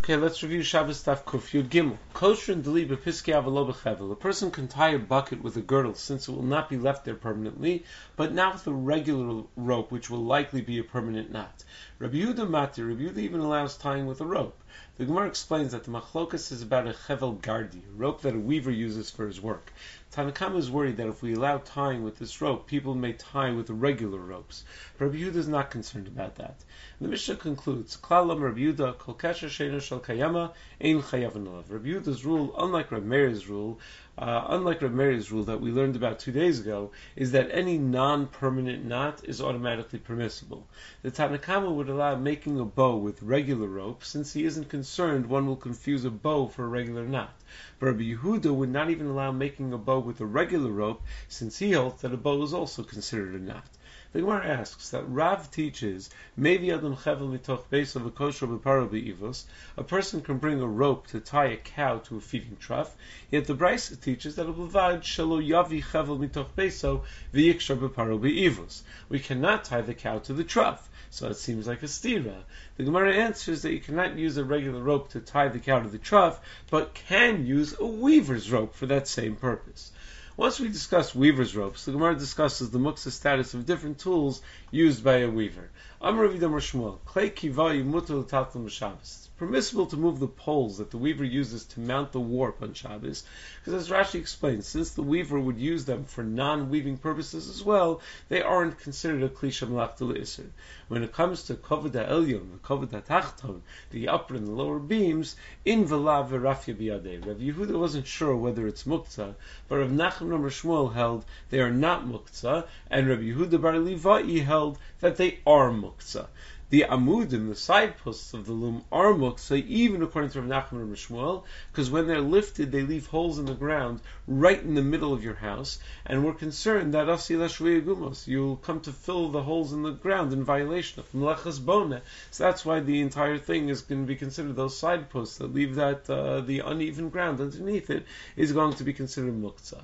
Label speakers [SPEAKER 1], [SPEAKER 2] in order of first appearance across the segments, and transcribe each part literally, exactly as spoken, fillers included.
[SPEAKER 1] Okay, let's review Shabbos Daf Kuf Yud Gimel. Kosher and deli bepiskei avalo b'chevel. A person can tie a bucket with a girdle, since it will not be left there permanently, but not with a regular rope, which will likely be a permanent knot. Rabbi Yehuda Matir, Rabbi Yehuda even allows tying with a rope. The Gemara explains that the machlokas is about a chevel gardi, a rope that a weaver uses for his work. Tanna Kama is worried that if we allow tying with this rope, people may tie with regular ropes. But Rabbi Yehuda is not concerned about that. The Mishnah concludes, Klalam Rabbi Yehuda, Kol Kesher Sheino Shel Kayama, Ein Chayav Alav. Rabbi Yehuda's rule, unlike Rabbi Meir's rule, uh, unlike Rabbi Meir's rule that we learned about two days ago, is that any non-permanent knot is automatically permissible. The Tanna Kama would allow making a bow with regular rope, since he isn't concerned one will confuse a bow for a regular knot. But Rabbi Yehuda would not even allow making a bow with a regular rope, since he holds that a bow is also considered a knot. The Gemara asks that Rav teaches, Mevi Adam Chevel Mitoch Beis of a Kosher B'Paro B'Ivos, a person can bring a rope to tie a cow to a feeding trough, yet the Brisa teaches that a B'Vad Shelo Yavi Chevel Mitoch Beiso V'Yikshar B'Paro B'Ivos. We cannot tie the cow to the trough, so it seems like a stira. The Gemara answers that you cannot use a regular rope to tie the cow to the trough, but can use a weaver's rope for that same purpose. Once we discuss weaver's ropes, the Gemara discusses the muktzah status of different tools used by a weaver. Amar Rav Yidam Shmuel, Klei kivayi mutar l'taltal b'Shabbos. It's permissible to move the poles that the weaver uses to mount the warp on Shabbos, because as Rashi explains, since the weaver would use them for non-weaving purposes as well, they aren't considered a klisha melachta l'isur. When it comes to kovod ha'elyon, the kovod ha'tachton, the upper and the lower beams, in v'lav v'rafya b'yadei. Rav Yehuda wasn't sure whether it's muktzah, but Rav Nachman Amar Shmuel held they are not muktzah, and Rabbi Yehuda bar Livai held that they are muktzah. The amudim, the side posts of the loom, are muktzah, even according to Rav Nachman and Shmuel, because when they're lifted, they leave holes in the ground right in the middle of your house, and we're concerned that gumos, you'll come to fill the holes in the ground in violation of melachas bona. So that's why the entire thing is going to be considered, those side posts that leave that uh, the uneven ground underneath it is going to be considered muktzah.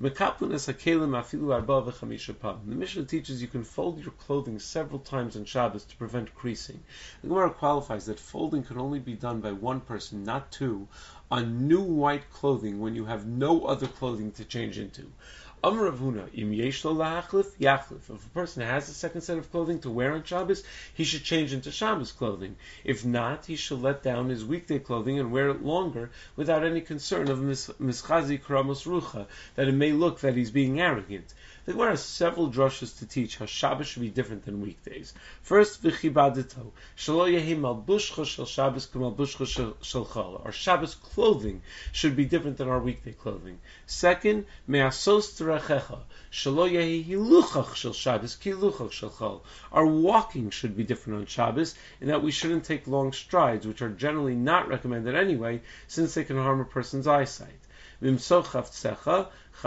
[SPEAKER 1] The Mishnah teaches you can fold your clothing several times on Shabbos to prevent creasing. The Gemara qualifies that folding can only be done by one person, not two, on new white clothing when you have no other clothing to change into. Amar Rav Huna, im yesh lo la'achlif, yachlif. If a person has a second set of clothing to wear on Shabbos, he should change into Shabbos clothing. If not, he should let down his weekday clothing and wear it longer without any concern of mischazi kramos rucha, that it may look that he's being arrogant. The Gemara has several drushes to teach how Shabbos should be different than weekdays. First, v'chibadito, shelo yehi malbushcha shel Shabbos k'malbushcha shel chol. Our Shabbos clothing should be different than our weekday clothing. Second, me'asos terachecha, shelo yehi hiluchach shel Shabbos k'iluchach shel chol. Our walking should be different on Shabbos, in that we shouldn't take long strides, which are generally not recommended anyway, since they can harm a person's eyesight. We shouldn't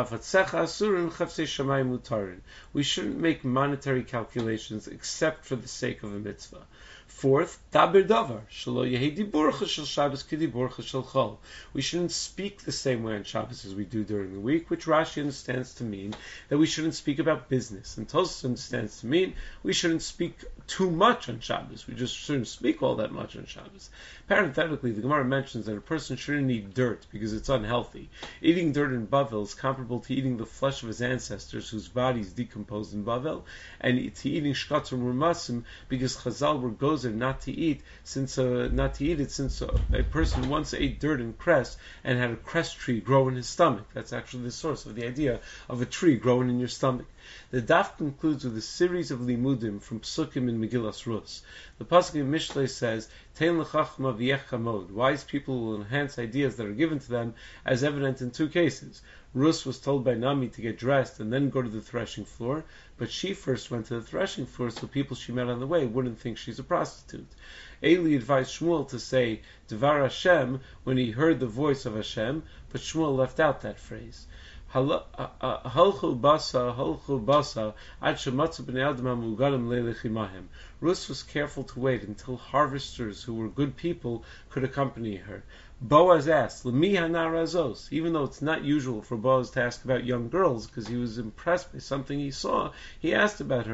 [SPEAKER 1] make monetary calculations except for the sake of a mitzvah. Fourth, daber davar, shelo yehi diburcha shel Shabbos k'diburcha shel chol. We shouldn't speak the same way on Shabbos as we do during the week, which Rashi understands to mean that we shouldn't speak about business, and Tosfos understands to mean we shouldn't speak too much on Shabbos. We just shouldn't speak all that much on Shabbos. Parenthetically, the Gemara mentions that a person shouldn't eat dirt because it's unhealthy. Eating dirt in Bavel is comparable to eating the flesh of his ancestors whose bodies decomposed in Bavel, and to eating shkatzim rumasim because Chazal were gozer not to eat since uh, not to eat it since uh, a person once ate dirt and cress and had a cress tree grow in his stomach. That's actually the source of the idea of a tree growing in your stomach. The daf concludes with a series of limudim from Psukim in Megillas Rus. The pasuk in Mishlei says, "Tein l'chachma v'yech chamod." Wise people will enhance ideas that are given to them, as evident in two cases. Rus was told by Nami to get dressed and then go to the threshing floor, but she first went to the threshing floor so people she met on the way wouldn't think she's a prostitute. Eli advised Shmuel to say Dvar Hashem when he heard the voice of Hashem, but Shmuel left out that phrase. Halchu basa, halchu basa, ad shematzu b'nei adam ha'mugalim le'lechimahim. Rus was careful to wait until harvesters who were good people could accompany her. Boaz asked, L'mi hanarazos, even though it's not usual for Boaz to ask about young girls, because he was impressed by something he saw, he asked about her,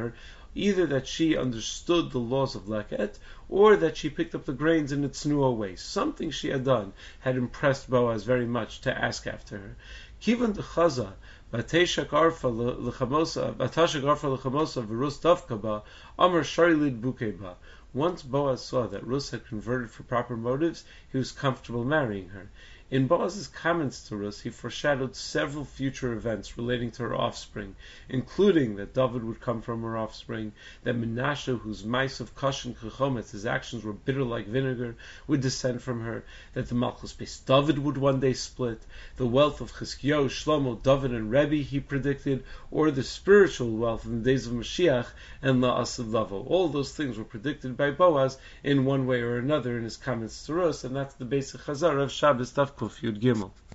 [SPEAKER 1] either that she understood the laws of Leket, or that she picked up the grains in a tznuah way. Something she had done had impressed Boaz very much to ask after her. Kivan de Chaza, Batesha Garfa Lechamosa, Batasha Garfa Lechamosa, Verus Davkaba, Amr Sharilid Bukeba. Once Boaz saw that Rus had converted for proper motives, he was comfortable marrying her. In Boaz's comments to Rus, he foreshadowed several future events relating to her offspring, including that David would come from her offspring, that Menashe, whose mice of Kash and Chechometz, his actions were bitter like vinegar, would descend from her, that the Malchus Beis David would one day split, the wealth of Chizkiyahu, Shlomo, David, and Rebbe, he predicted, or the spiritual wealth in the days of Mashiach and La'asad Lavo. All those things were predicted by Boaz in one way or another in his comments to Rus, and that's the basic chazar of Shabbos Tav Kuf Yud Gimel.